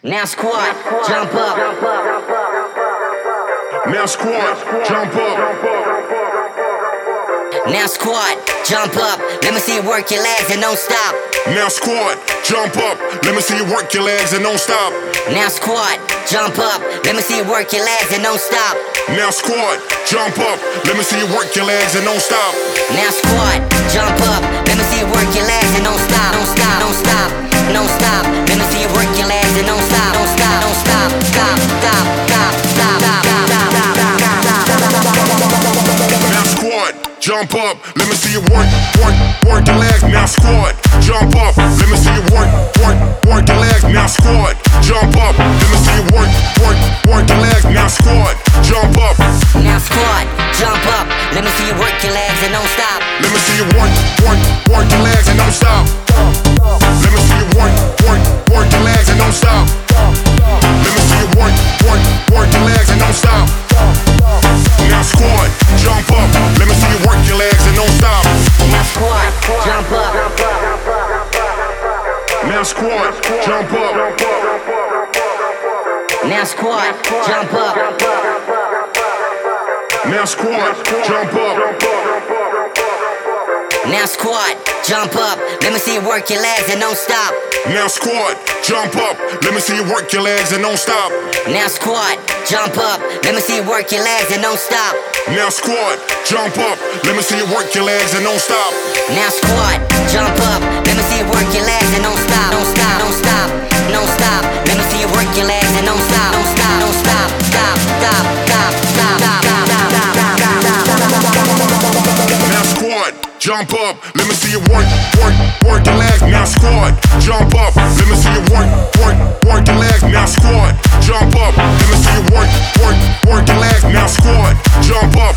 Now squat, jump up. Now squat, jump up. Now squat, jump up. Let me see you work your legs and don't stop. Now squat, jump up. Let me see you work your legs and don't stop. Now squat, jump up. Let me see you work your legs and don't stop. Now squat, jump up. Let me see you work your legs and don't stop. Now squat, jump up. Let me see you work your legs and don't stop. Don't stop, don't stop, don't stop. Let me see you work your legs and don't stop. Don't stop, don't stop, stop, stop, stop, stop, stop, Now squat, jump up. Let me see you work your legs. Now squat, jump up. Let me see you work your legs. Now squat, jump up. Let me see you work your legs. Now squat, jump up. Now squat, jump up. Let me see you work your legs and don't stop. Let me see you work your legs and don't stop. Let me see you work your legs and don't stop. Let me see you work your legs and don't stop. Now squat, jump up. Let me see you work your legs and don't stop. Now squat, jump up. Now squat, jump up. Now squat, jump up. Now squat, jump up. Now squat, jump up. Let me see you work your legs and don't stop. Now squat, jump up. Let me see you work your legs and don't stop. Now squat, jump up. Let me see you work your legs and don't stop. Now squat, jump up. Let me see you work your legs and don't stop. Now squat, jump up. Let me see you work your legs and don't stop. Don't stop, don't stop, don't stop. Let me see you work your legs and don't stop. Don't stop, don't stop, stop, stop, stop, stop, stop, stop, Now squat, jump up. Let me see you work your legs. Now squat, jump up. Let me see you work your legs. Now squat, jump up. Let me see you work your legs. Now squat, jump up.